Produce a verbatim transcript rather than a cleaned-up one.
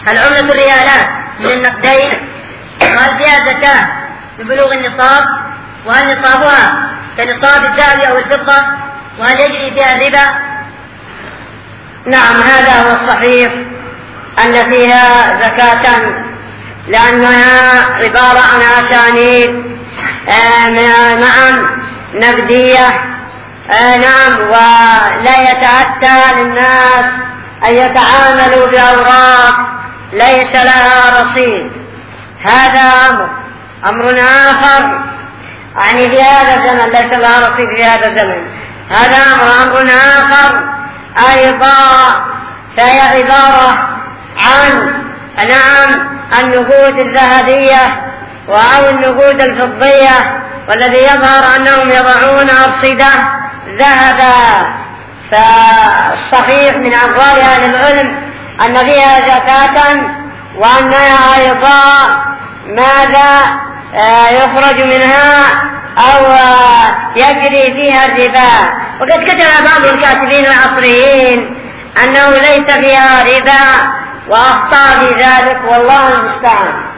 العملة الريالات من النقدين، وهل فيها زكاة ببلوغ النصاب؟ وهل نصابها كنصاب الذهب أو الفضة؟ وهل يجري فيها الربا؟ نعم، هذا هو الصحيح أن فيها زكاة، لأنها عبارة عن أسانيد نعم نقدية. آه نعم، ولا يتأتى للناس أن يتعاملوا بأوراق ليس لها رصيد. هذا أمر أمر آخر، يعني في هذا الزمن ليس لها رصيد في هذا الزمن. هذا أمر أمر آخر أيضا، فهي عبارة عن نعم النقود الذهبية أو النقود الفضية، والذي يظهر أنهم يضعون أرصدة ذهبا. فالصحيح من أقوال أهل العلم أن فيها زكاة، وأنها أيضا ماذا يخرج منها أو يجري فيها الربا. وقد كتب بعض الكاتبين العصريين أنه ليس فيها ربا وأخطأ في ذلك، والله المستعان.